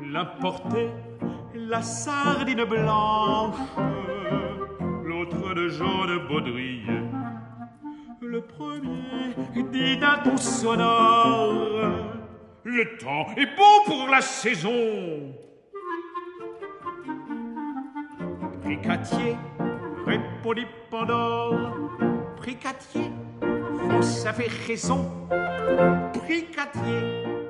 l'un portait la sardine blanche, l'autre de jaune baudrier. Le premier dit d'un ton sonore: le temps est bon pour la saison. Pricatier, répondit Pandore. Pricatier, vous avez raison. Pricatier,